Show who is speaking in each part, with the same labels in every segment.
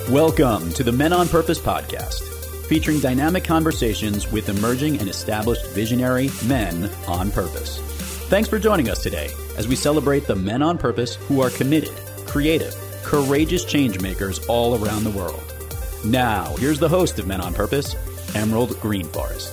Speaker 1: Welcome to the Men on Purpose podcast, featuring dynamic conversations with emerging and established visionary men on purpose. Thanks for joining us today as we celebrate the men on purpose who are committed, creative, courageous change makers all around the world. Now, here's the host of Men on Purpose, Emerald Greenforest.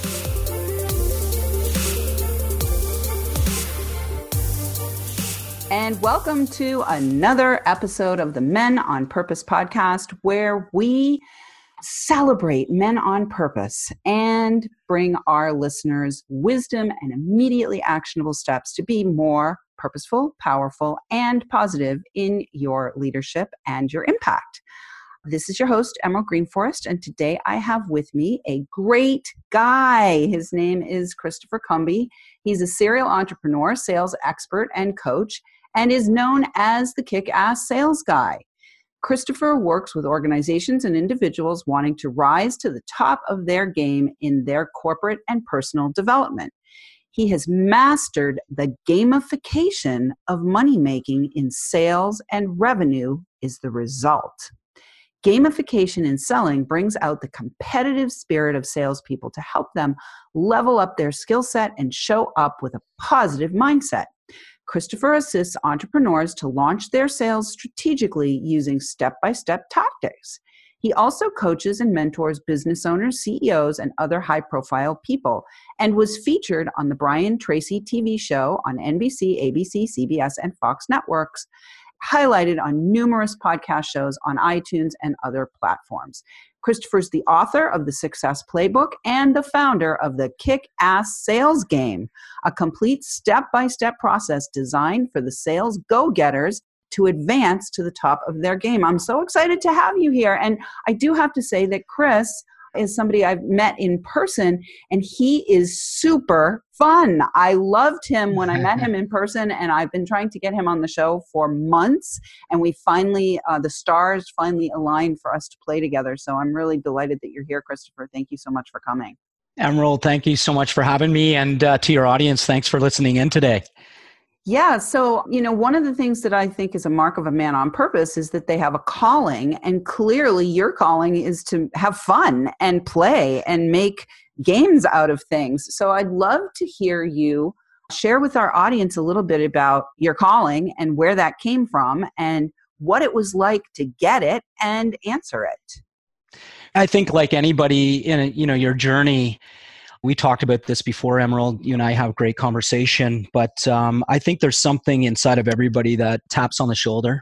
Speaker 2: And welcome to another episode of the Men on Purpose podcast, where we celebrate men on purpose and bring our listeners wisdom and immediately actionable steps to be more purposeful, powerful, and positive in your leadership and your impact. This is your host, Emerald Greenforest, and today I have with me a great guy. His name is Christopher Cumby. He's a serial entrepreneur, sales expert, and coach, and is known as the kick-ass sales guy. Christopher works with organizations and individuals wanting to rise to the top of their game in their corporate and personal development. He has mastered the gamification of money-making in sales, and revenue is the result. Gamification in selling brings out the competitive spirit of salespeople to help them level up their skill set and show up with a positive mindset. Christopher assists entrepreneurs to launch their sales strategically using step-by-step tactics. He also coaches and mentors business owners, CEOs, and other high-profile people, and was featured on the Brian Tracy TV show on NBC, ABC, CBS, and Fox networks, highlighted on numerous podcast shows on iTunes and other platforms. Christopher's the author of The Success Playbook and the founder of the Kick-Ass Sales Game, a complete step-by-step process designed for the sales go-getters to advance to the top of their game. I'm so excited to have you here. And I do have to say that Chris is somebody I've met in person, and he is super fun. I loved him when I met him in person, and I've been trying to get him on the show for months, and we finally, the stars finally aligned for us to play together. So I'm really delighted that you're here, Christopher. Thank you so much for coming.
Speaker 3: Emerald, thank you so much for having me, and to your audience, thanks for listening in today.
Speaker 2: Yeah. So, one of the things that I think is a mark of a man on purpose is that they have a calling, and clearly your calling is to have fun and play and make games out of things. So I'd love to hear you share with our audience a little bit about your calling and where that came from and what it was like to get it and answer it.
Speaker 3: I think like anybody in your journey, we talked about this before, Emerald. You and I have great conversation, but I think there's something inside of everybody that taps on the shoulder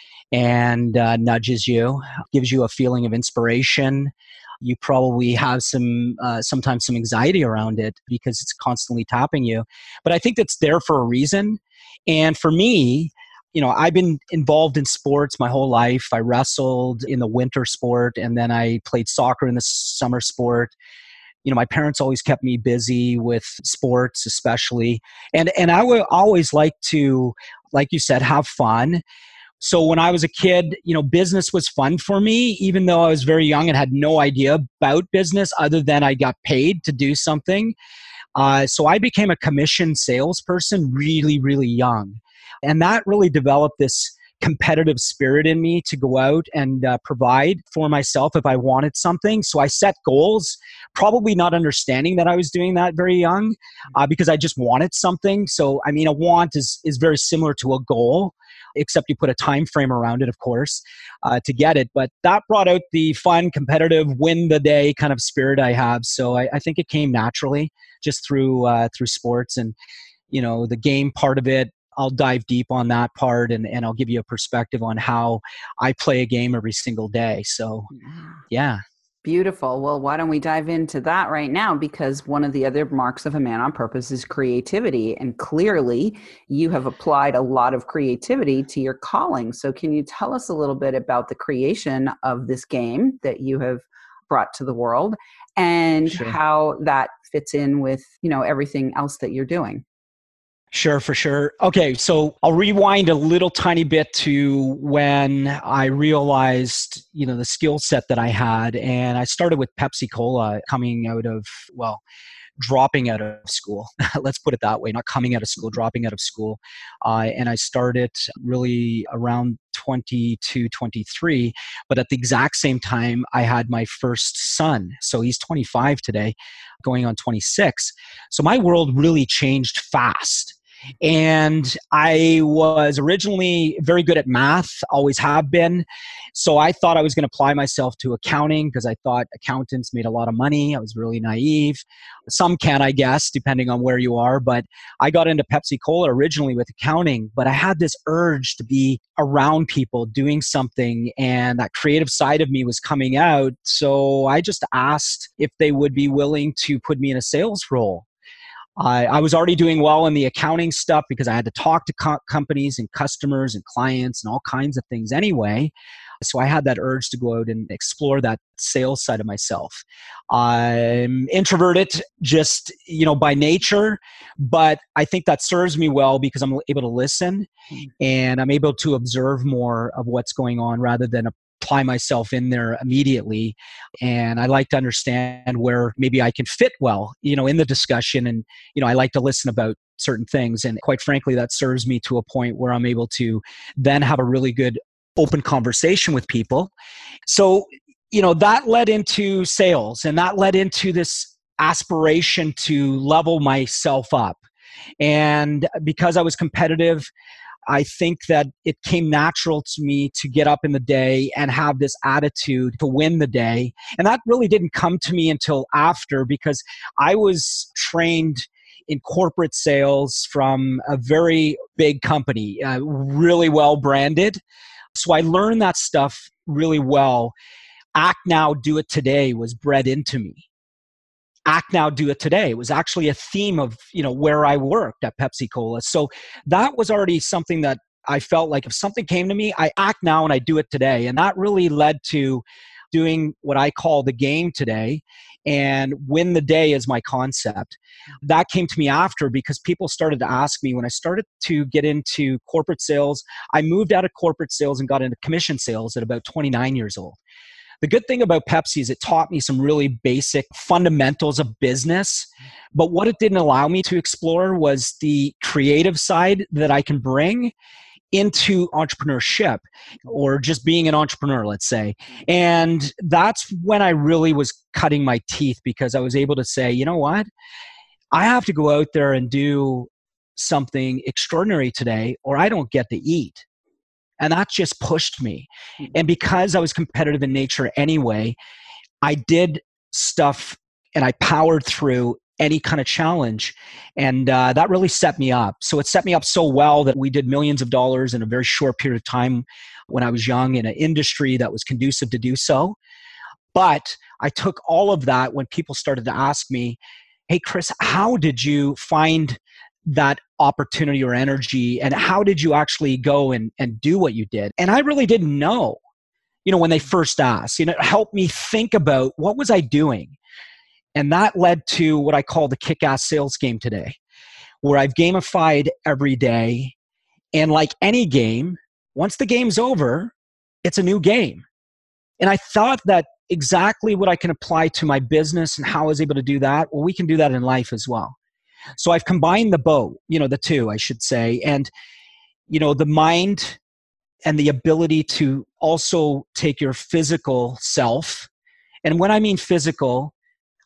Speaker 3: and nudges you, gives you a feeling of inspiration. You probably have sometimes some anxiety around it because it's constantly tapping you. But I think it's there for a reason. And for me, I've been involved in sports my whole life. I wrestled in the winter sport, and then I played soccer in the summer sport. My parents always kept me busy with sports, especially. And I would always like to, like you said, have fun. So when I was a kid, business was fun for me, even though I was very young and had no idea about business other than I got paid to do something. So I became a commission salesperson really, really young. And that really developed this competitive spirit in me to go out and provide for myself if I wanted something. So I set goals, probably not understanding that I was doing that very young because I just wanted something. So, a want is very similar to a goal, except you put a time frame around it, of course, to get it. But that brought out the fun, competitive, win the day kind of spirit I have. So I think it came naturally just through sports and, the game part of it. I'll dive deep on that part and I'll give you a perspective on how I play a game every single day. So, yeah.
Speaker 2: Beautiful. Well, why don't we dive into that right now? Because one of the other marks of a man on purpose is creativity. And clearly you have applied a lot of creativity to your calling. So can you tell us a little bit about the creation of this game that you have brought to the world and how that fits in with, everything else that you're doing?
Speaker 3: Sure, for sure. Okay, so I'll rewind a little tiny bit to when I realized, the skill set that I had. And I started with Pepsi Cola coming out of, dropping out of school. Let's put it that way, not coming out of school, dropping out of school. And I started really around 22, 23. But at the exact same time, I had my first son. So he's 25 today, going on 26. So my world really changed fast. And I was originally very good at math, always have been. So I thought I was going to apply myself to accounting because I thought accountants made a lot of money. I was really naive. Some can, I guess, depending on where you are. But I got into Pepsi Cola originally with accounting, but I had this urge to be around people doing something, and that creative side of me was coming out. So I just asked if they would be willing to put me in a sales role. I was already doing well in the accounting stuff because I had to talk to companies and customers and clients and all kinds of things anyway. So I had that urge to go out and explore that sales side of myself. I'm introverted just, by nature, but I think that serves me well because I'm able to listen and I'm able to observe more of what's going on rather than apply myself in there immediately. And I like to understand where maybe I can fit well, in the discussion. And, I like to listen about certain things. And quite frankly, that serves me to a point where I'm able to then have a really good open conversation with people. So, that led into sales, and that led into this aspiration to level myself up. And because I was competitive, I think that it came natural to me to get up in the day and have this attitude to win the day. And that really didn't come to me until after, because I was trained in corporate sales from a very big company, really well branded. So I learned that stuff really well. Act now, do it today was bred into me. Act now, do it today. It was actually a theme of, where I worked at Pepsi Cola. So that was already something that I felt like if something came to me, I act now and I do it today. And that really led to doing what I call the game today, and win the day is my concept. That came to me after because people started to ask me when I started to get into corporate sales. I moved out of corporate sales and got into commission sales at about 29 years old. The good thing about Pepsi is it taught me some really basic fundamentals of business. But what it didn't allow me to explore was the creative side that I can bring into entrepreneurship, or just being an entrepreneur, let's say. And that's when I really was cutting my teeth, because I was able to say, you know what? I have to go out there and do something extraordinary today, or I don't get to eat. And that just pushed me. And because I was competitive in nature anyway, I did stuff and I powered through any kind of challenge. And that really set me up. So it set me up so well that we did millions of dollars in a very short period of time when I was young in an industry that was conducive to do so. But I took all of that when people started to ask me, hey, Chris, how did you find that opportunity or energy, and how did you actually go and do what you did? And I really didn't know, when they first asked. It helped me think about what was I doing. And that led to what I call the kick-ass sales game today, where I've gamified every day. And like any game, once the game's over, it's a new game. And I thought that exactly what I can apply to my business and how I was able to do that, well, we can do that in life as well. So I've combined the two, I should say. And, the mind and the ability to also take your physical self. And when I mean physical,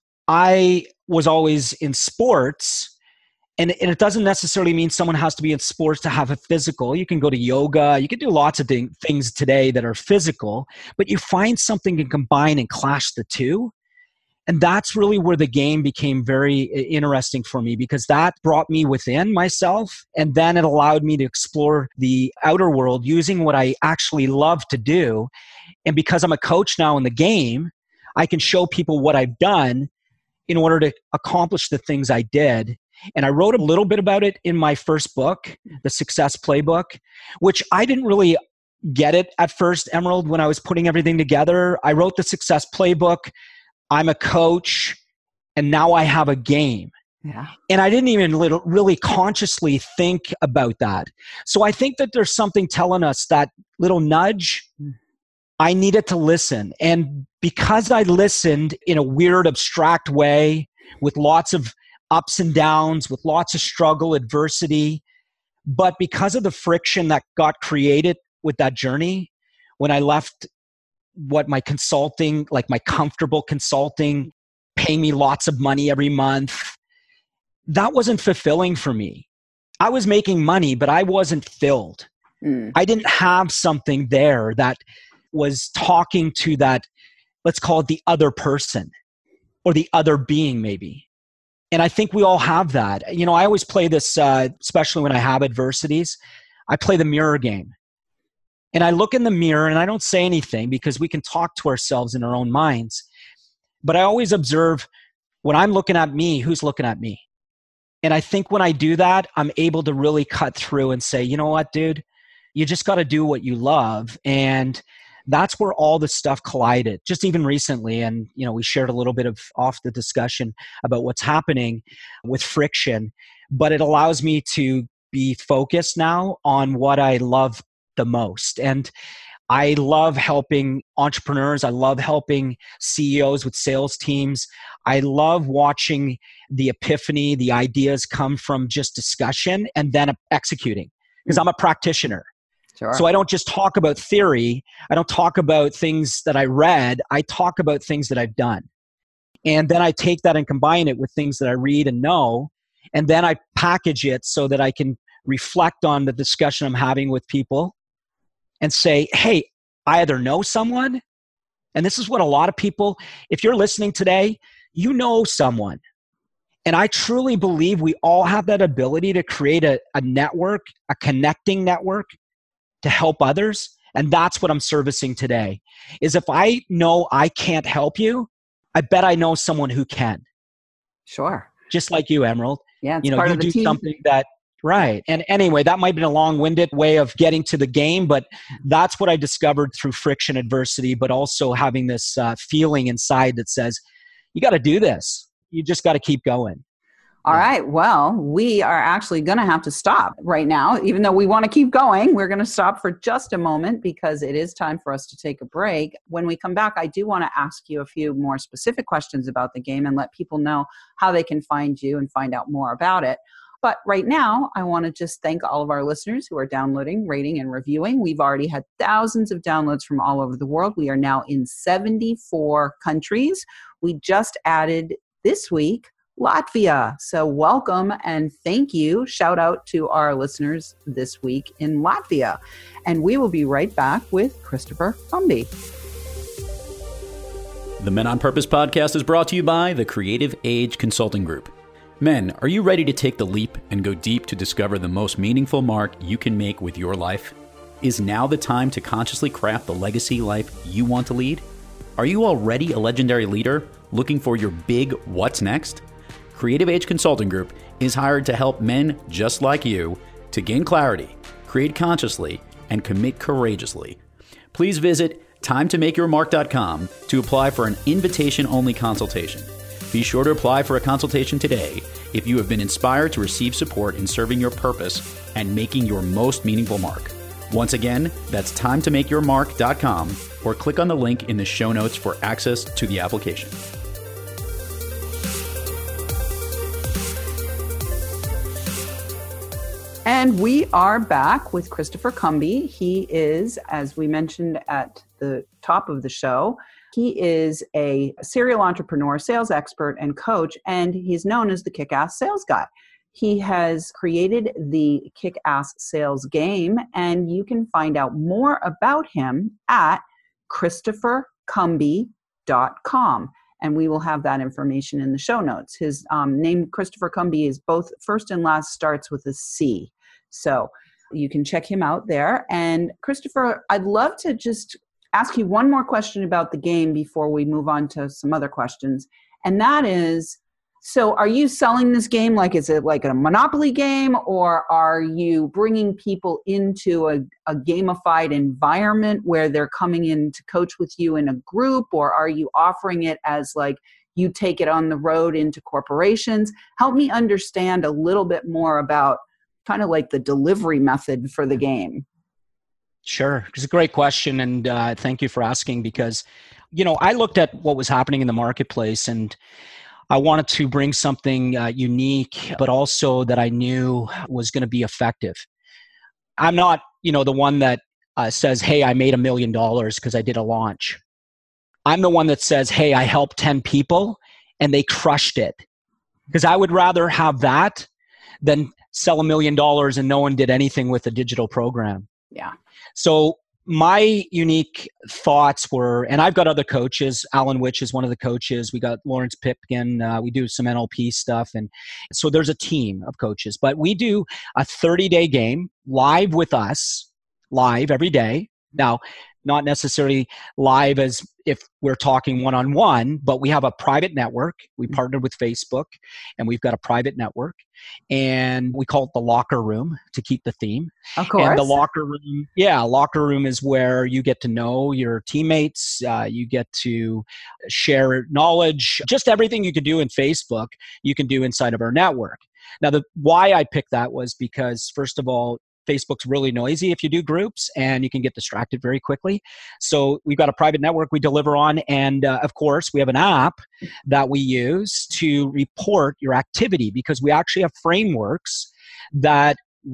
Speaker 3: I was always in sports, and it doesn't necessarily mean someone has to be in sports to have a physical. You can go to yoga. You can do lots of things today that are physical, but you find something to combine and clash the two. And that's really where the game became very interesting for me, because that brought me within myself. And then it allowed me to explore the outer world using what I actually love to do. And because I'm a coach now in the game, I can show people what I've done in order to accomplish the things I did. And I wrote a little bit about it in my first book, The Success Playbook, which I didn't really get it at first, Emerald, when I was putting everything together. I wrote The Success Playbook. I'm a coach, and now I have a game.
Speaker 2: Yeah.
Speaker 3: And I didn't even really consciously think about that. So I think that there's something telling us that little nudge. I needed to listen. And because I listened in a weird, abstract way with lots of ups and downs, with lots of struggle, adversity. But because of the friction that got created with that journey, when I left what my consulting, like my comfortable consulting, paying me lots of money every month, that wasn't fulfilling for me. I was making money, but I wasn't filled. I didn't have something there that was talking to that, let's call it the other person or the other being maybe. And I think we all have that. I always play this, especially when I have adversities, I play the mirror game. And I look in the mirror and I don't say anything because we can talk to ourselves in our own minds. But I always observe when I'm looking at me, who's looking at me. And I think when I do that, I'm able to really cut through and say, you know what, dude, you just got to do what you love. And that's where all the stuff collided just even recently. And, we shared a little bit of off the discussion about what's happening with friction, but it allows me to be focused now on what I love the most. And I love helping entrepreneurs. I love helping CEOs with sales teams. I love watching the epiphany, the ideas come from just discussion and then executing, because I'm a practitioner.
Speaker 2: Sure.
Speaker 3: So I don't just talk about theory. I don't talk about things that I read. I talk about things that I've done. And then I take that and combine it with things that I read and know. And then I package it so that I can reflect on the discussion I'm having with people and say, hey, I either know someone, and this is what a lot of people, if you're listening today, you know someone. And I truly believe we all have that ability to create a network, a connecting network to help others. And that's what I'm servicing today, is if I know I can't help you, I bet I know someone who can.
Speaker 2: Sure.
Speaker 3: Just like you, Emerald.
Speaker 2: Yeah, it's part
Speaker 3: you
Speaker 2: of the
Speaker 3: do
Speaker 2: team.
Speaker 3: something that, right. And anyway, that might be a long-winded way of getting to the game, but that's what I discovered through friction, adversity, but also having this feeling inside that says, you got to do this. You just got to keep going.
Speaker 2: All right. Well, we are actually going to have to stop right now. Even though we want to keep going, we're going to stop for just a moment because it is time for us to take a break. When we come back, I do want to ask you a few more specific questions about the game and let people know how they can find you and find out more about it. But right now, I want to just thank all of our listeners who are downloading, rating, and reviewing. We've already had thousands of downloads from all over the world. We are now in 74 countries. We just added this week Latvia. So welcome and thank you. Shout out to our listeners this week in Latvia. And we will be right back with Christopher Cumby.
Speaker 1: The Men on Purpose podcast is brought to you by the Creative Age Consulting Group. Men, are you ready to take the leap and go deep to discover the most meaningful mark you can make with your life? Is now the time to consciously craft the legacy life you want to lead? Are you already a legendary leader looking for your big what's next? Creative Age Consulting Group is hired to help men just like you to gain clarity, create consciously, and commit courageously. Please visit timetomakeyourmark.com to apply for an invitation-only consultation. Be sure to apply for a consultation today if you have been inspired to receive support in serving your purpose and making your most meaningful mark. Once again, that's timetomakeyourmark.com or click on the link in the show notes for access to the application.
Speaker 2: And we are back with Christopher Cumby. He is, as we mentioned at the top of the show, he is a serial entrepreneur, sales expert, and coach, and he's known as the Kick-Ass Sales Guy. He has created the Kick-Ass Sales Game, and you can find out more about him at ChristopherCumby.com. And we will have that information in the show notes. His name, Christopher Cumby, is both first and last starts with a C. So you can check him out there. And Christopher, I'd love to just ask you one more question about the game before we move on to some other questions. And that is, so are you selling this game is it like a Monopoly game, or are you bringing people into a gamified environment where they're coming in to coach with you in a group, or are you offering it as you take it on the road into corporations? Help me understand a little bit more about kind of the delivery method for the game.
Speaker 3: Sure. It's a great question. And thank you for asking, because, I looked at what was happening in the marketplace, and I wanted to bring something unique, but also that I knew was going to be effective. I'm not, the one that says, hey, I made $1 million because I did a launch. I'm the one that says, hey, I helped 10 people and they crushed it. Because I would rather have that than sell $1 million and no one did anything with a digital program.
Speaker 2: Yeah.
Speaker 3: So my unique thoughts were, and I've got other coaches. Alan Witch is one of the coaches. We got Lawrence Pipkin. We do some NLP stuff. And so there's a team of coaches. But we do a 30-day game live with us, live every day. Now, not necessarily live as if we're talking one-on-one, but we have a private network. We partnered with Facebook, and we've got a private network. And we call it the locker room to keep the theme.
Speaker 2: Of course.
Speaker 3: And the locker room is where you get to know your teammates. You get to share knowledge. Just everything you can do in Facebook, you can do inside of our network. Now, why I picked that was because, first of all, Facebook's really noisy if you do groups, and you can get distracted very quickly. So we've got a private network we deliver on. And of course, we have an app that we use to report your activity, because we actually have frameworks that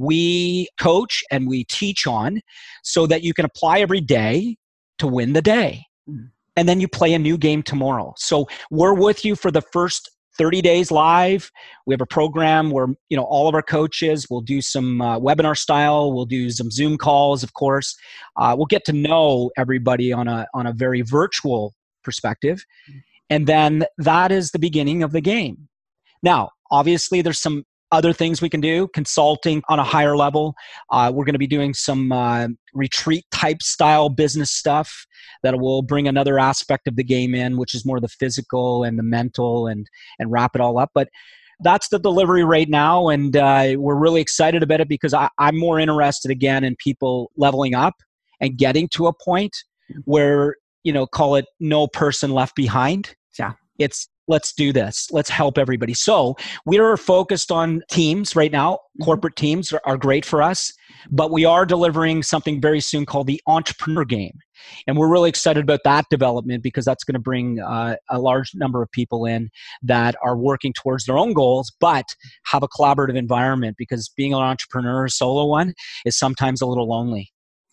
Speaker 3: we coach and we teach on so that you can apply every day to win the day. And then you play a new game tomorrow. So we're with you for the first 30 days live. We have a program where, all of our coaches will do some webinar style. We'll do some Zoom calls, of course. We'll get to know everybody on a very virtual perspective. And then that is the beginning of the game. Now, obviously, there's some other things we can do, consulting on a higher level. We're going to be doing some retreat type style business stuff that will bring another aspect of the game in, which is more the physical and the mental, and wrap it all up. But that's the delivery right now. And we're really excited about it because I'm more interested again in people leveling up and getting to a point where, call it no person left behind.
Speaker 2: Yeah.
Speaker 3: It's let's do this. Let's help everybody. So we are focused on teams right now. Corporate teams are great for us, but we are delivering something very soon called the Entrepreneur Game. And we're really excited about that development because that's going to bring a large number of people in that are working towards their own goals, but have a collaborative environment, because being an entrepreneur, solo one, is sometimes a little lonely.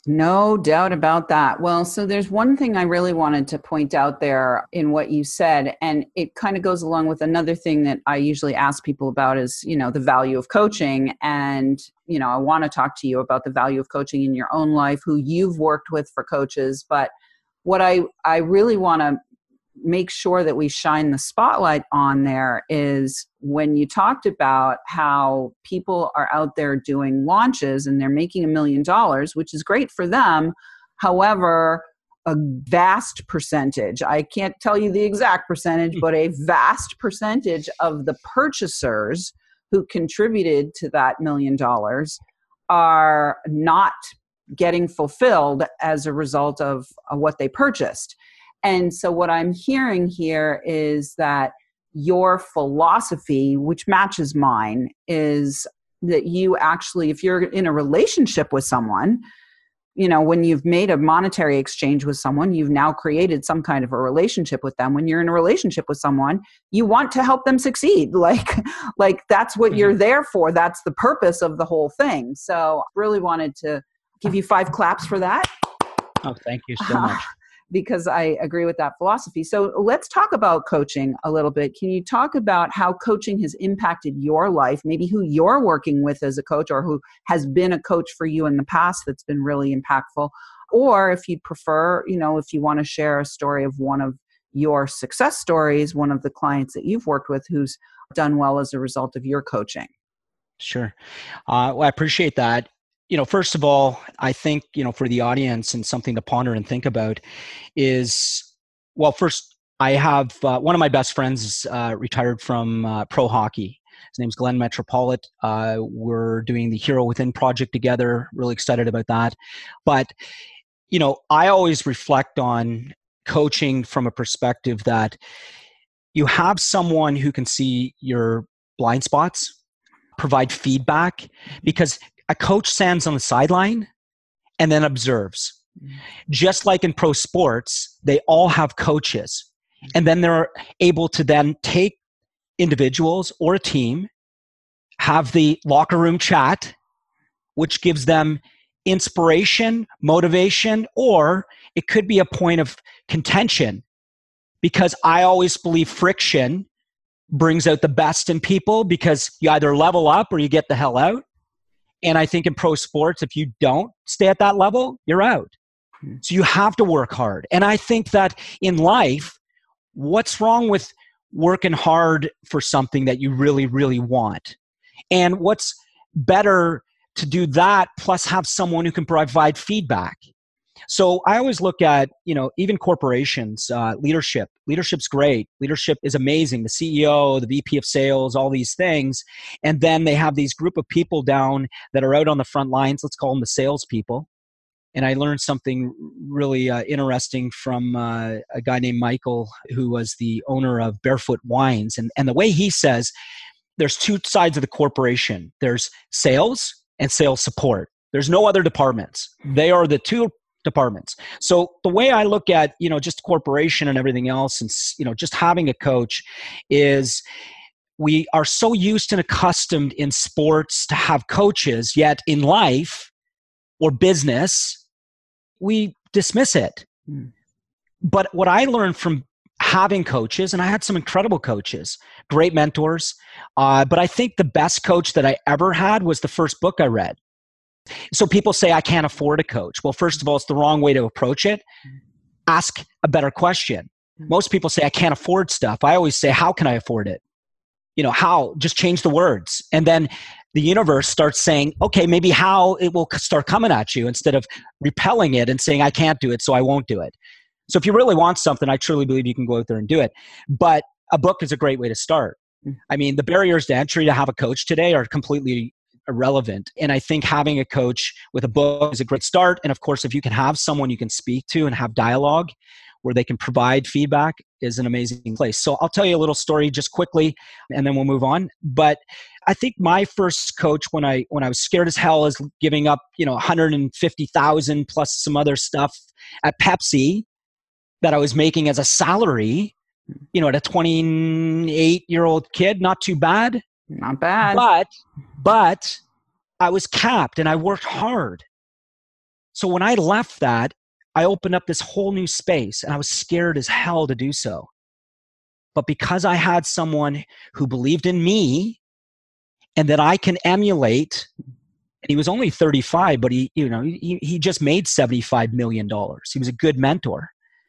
Speaker 2: No doubt about that. Well, so there's one thing I really wanted to point out there in what you said, and it kind of goes along with another thing that I usually ask people about is, the value of coaching. And, I want to talk to you about the value of coaching in your own life, who you've worked with for coaches. But what I really want to make sure that we shine the spotlight on there is when you talked about how people are out there doing launches and they're making $1 million, which is great for them. However, a vast percentage, I can't tell you the exact percentage, but a vast percentage of the purchasers who contributed to that $1 million are not getting fulfilled as a result of what they purchased. And so what I'm hearing here is that your philosophy, which matches mine, is that you actually, if you're in a relationship with someone, when you've made a monetary exchange with someone, you've now created some kind of a relationship with them. When you're in a relationship with someone, you want to help them succeed. Like that's what you're there for. That's the purpose of the whole thing. So really wanted to give you 5 claps for that.
Speaker 3: Oh, thank you so much.
Speaker 2: Because I agree with that philosophy. So let's talk about coaching a little bit. Can you talk about how coaching has impacted your life, maybe who you're working with as a coach, or who has been a coach for you in the past that's been really impactful? Or if you'd prefer, if you want to share a story of one of your success stories, one of the clients that you've worked with who's done well as a result of your coaching. Sure.
Speaker 3: Well, I appreciate that. First of all, I think, for the audience, and something to ponder and think about is, well, first, I have one of my best friends retired from pro hockey. His name's Glenn Metropolit. We're doing the Hero Within project together. Really excited about that. But, I always reflect on coaching from a perspective that you have someone who can see your blind spots, provide feedback, because a coach stands on the sideline and then observes. Just like in pro sports, they all have coaches. And then they're able to then take individuals or a team have the locker room chat, which gives them inspiration, motivation, or it could be a point of contention, because I always believe friction brings out the best in people, because you either level up or you get the hell out. And I think in pro sports, if you don't stay at that level, you're out. So you have to work hard. And I think that in life, what's wrong with working hard for something that you really, really want? And what's better to do that plus have someone who can provide feedback? So I always look at, even corporations, leadership. Leadership's great. Leadership is amazing. The CEO, the VP of sales, all these things. And then they have these group of people down that are out on the front lines. Let's call them the salespeople. And I learned something really interesting from a guy named Michael, who was the owner of Barefoot Wines. And the way he says, there's two sides of the corporation. There's sales and sales support. There's no other departments. They are the two departments. So the way I look at, just corporation and everything else, and, just having a coach, is we are so used and accustomed in sports to have coaches, yet in life or business, we dismiss it. But what I learned from having coaches, and I had some incredible coaches, great mentors, but I think the best coach that I ever had was the first book I read. So people say, I can't afford a coach. Well, first of all, it's the wrong way to approach it. Ask a better question. Most people say, I can't afford stuff. I always say, how can I afford it? How? Just change the words. And then the universe starts saying, okay, maybe how it will start coming at you, instead of repelling it and saying, I can't do it, so I won't do it. So if you really want something, I truly believe you can go out there and do it. But a book is a great way to start. I mean, the barriers to entry to have a coach today are completely irrelevant. And I think having a coach with a book is a great start. And of course, if you can have someone you can speak to and have dialogue where they can provide feedback, is an amazing place. So I'll tell you a little story just quickly, and then we'll move on. But I think my first coach, when I was scared as hell as giving up, $150,000 plus some other stuff at Pepsi that I was making as a salary, at a 28-year-old kid, not too bad.
Speaker 2: Not bad.
Speaker 3: But I was capped and I worked hard. So when I left that, I opened up this whole new space, and I was scared as hell to do so. But because I had someone who believed in me and that I can emulate, and he was only 35, but he just made $75 million. He was a good mentor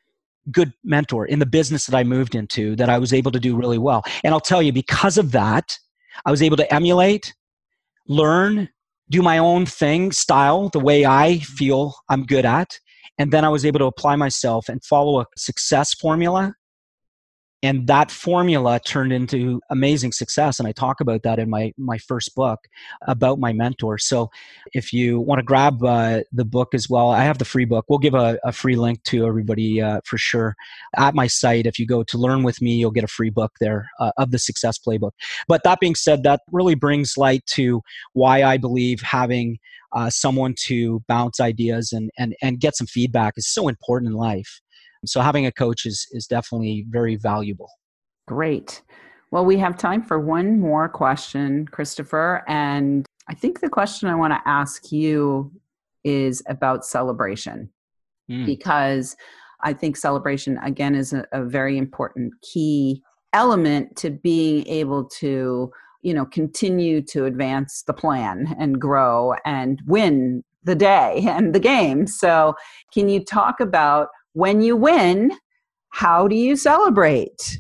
Speaker 3: in the business that I moved into, that I was able to do really well. And I'll tell you, because of that, I was able to emulate, learn, do my own thing, style, the way I feel I'm good at. And then I was able to apply myself and follow a success formula. And that formula turned into amazing success. And I talk about that in my first book about my mentor. So if you want to grab the book as well, I have the free book. We'll give a free link to everybody for sure. At my site, if you go to Learn With Me, you'll get a free book there of the Success Playbook. But that being said, that really brings light to why I believe having someone to bounce ideas and get some feedback is so important in life. So having a coach is definitely very valuable.
Speaker 2: Great. Well, we have time for one more question, Christopher. And I think the question I want to ask you is about celebration, because I think celebration, again, is a very important key element to being able to, continue to advance the plan and grow and win the day and the game. So can you talk about, when you win, how do you celebrate?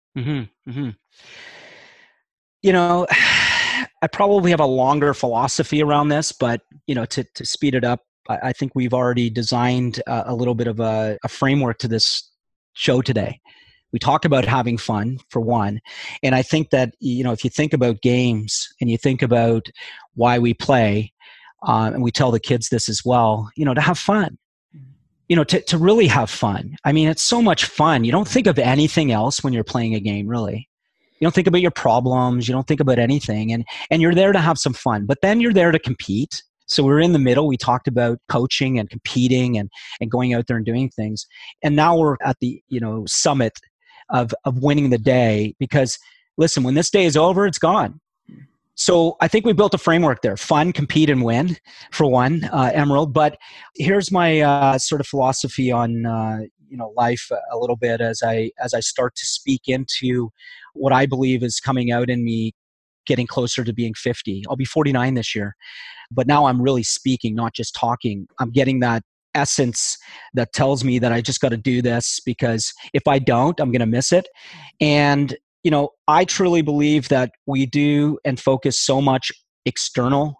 Speaker 3: I probably have a longer philosophy around this, but, to speed it up, I think we've already designed a little bit of a framework to this show today. We talk about having fun, for one. And I think that, if you think about games and you think about why we play, and we tell the kids this as well, to have fun. To really have fun. I mean, it's so much fun. You don't think of anything else when you're playing a game, really. You don't think about your problems. You don't think about anything. And you're there to have some fun. But then you're there to compete. So we're in the middle. We talked about coaching and competing and going out there and doing things. And now we're at the, summit of winning the day, because listen, when this day is over, it's gone. So I think we built a framework there: fun, compete, and win, for one, Emerald. But here's my sort of philosophy on life a little bit as I start to speak into what I believe is coming out in me, getting closer to being 50. I'll be 49 this year, but now I'm really speaking, not just talking. I'm getting that essence that tells me that I just got to do this, because if I don't, I'm going to miss it. And I truly believe that we do and focus so much external,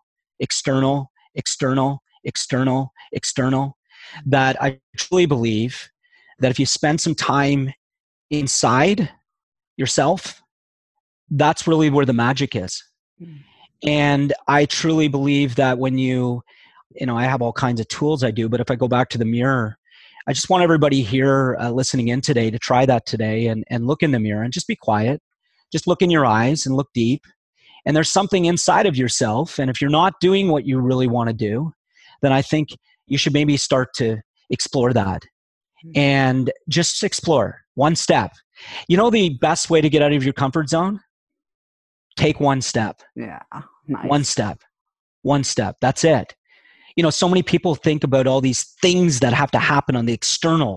Speaker 3: that I truly believe that if you spend some time inside yourself, that's really where the magic is. And I truly believe that when I have all kinds of tools I do, but if I go back to the mirror, I just want everybody here listening in today to try that today and look in the mirror and just be quiet. Just look in your eyes and look deep. And there's something inside of yourself. And if you're not doing what you really want to do, then I think you should maybe start to explore that. And just explore one step. The best way to get out of your comfort zone? Take one step.
Speaker 2: Yeah. Nice. One step. That's it. So many people think about all these things that have to happen on the external.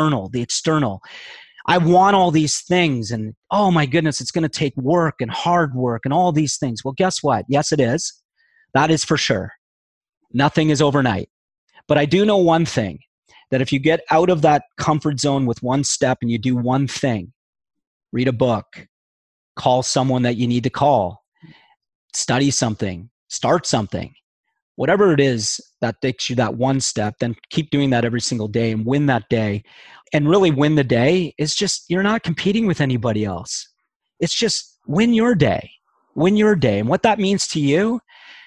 Speaker 2: I want all these things, and oh my goodness, it's going to take work and hard work and all these things. Well, guess what? Yes, it is. That is for sure. Nothing is overnight. But I do know one thing, that if you get out of that comfort zone with one step and you do one thing, read a book, call someone that you need to call, study something, start something, whatever it is that takes you that one step, then keep doing that every single day and win that day. And really win the day is just, you're not competing with anybody else. It's just win your day. And what that means to you.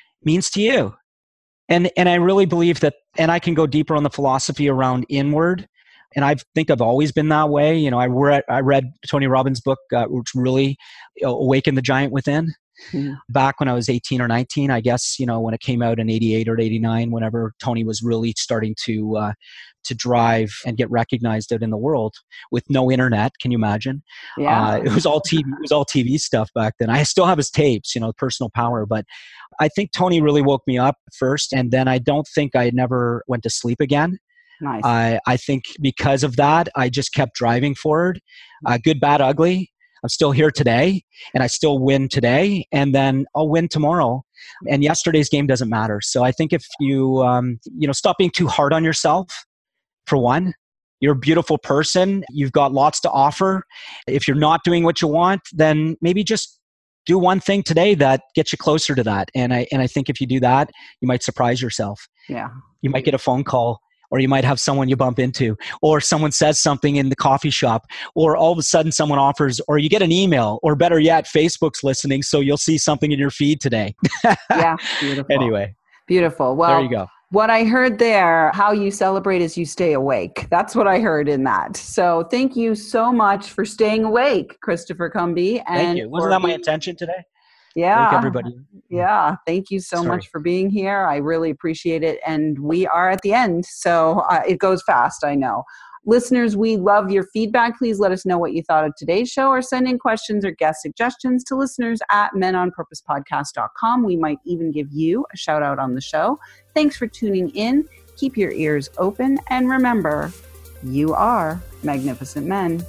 Speaker 2: And I really believe that, and I can go deeper on the philosophy around inward. And I think I've always been that way. I read Tony Robbins' book, which really awakened the giant within. Back when I was 18 or 19, I guess, when it came out in 88 or 89, whenever Tony was really starting to drive and get recognized out in the world with no internet. Can you imagine? Yeah.
Speaker 3: It was all TV stuff back then. I still have his tapes, Personal Power. But I think Tony really woke me up first. And then I don't think I never went to sleep again.
Speaker 2: Nice.
Speaker 3: I think because of that, I just kept driving forward. Good, bad, ugly. I'm still here today, and I still win today, and then I'll win tomorrow. And yesterday's game doesn't matter. So I think if you, stop being too hard on yourself, for one. You're a beautiful person. You've got lots to offer. If you're not doing what you want, then maybe just do one thing today that gets you closer to that. And I think if you do that, you might surprise yourself.
Speaker 2: Yeah.
Speaker 3: You might get a phone call, or you might have someone you bump into, or someone says something in the coffee shop, or all of a sudden someone offers, or you get an email, or better yet, Facebook's listening, so you'll see something in your feed today.
Speaker 2: Yeah, beautiful.
Speaker 3: Anyway.
Speaker 2: Beautiful. Well,
Speaker 3: there you go.
Speaker 2: What I heard there, how you celebrate is you stay awake. That's what I heard in that. So thank you so much for staying awake, Christopher Cumby. And
Speaker 3: thank you. Wasn't that my intention today?
Speaker 2: Yeah.
Speaker 3: Wake everybody.
Speaker 2: Yeah. Thank you so much for being here. I really appreciate it. And we are at the end. So it goes fast, I know. Listeners, we love your feedback. Please let us know what you thought of today's show, or send in questions or guest suggestions to listeners at menonpurposepodcast.com. We might even give you a shout out on the show. Thanks for tuning in. Keep your ears open. And remember, you are magnificent men.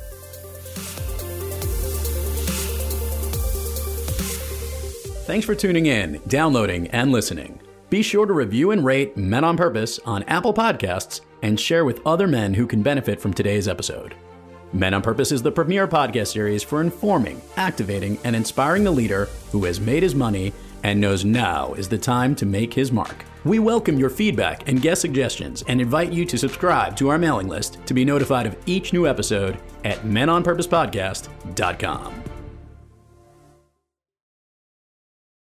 Speaker 1: Thanks for tuning in, downloading, and listening. Be sure to review and rate Men on Purpose on Apple Podcasts and share with other men who can benefit from today's episode. Men on Purpose is the premier podcast series for informing, activating, and inspiring the leader who has made his money and knows now is the time to make his mark. We welcome your feedback and guest suggestions and invite you to subscribe to our mailing list to be notified of each new episode at menonpurposepodcast.com.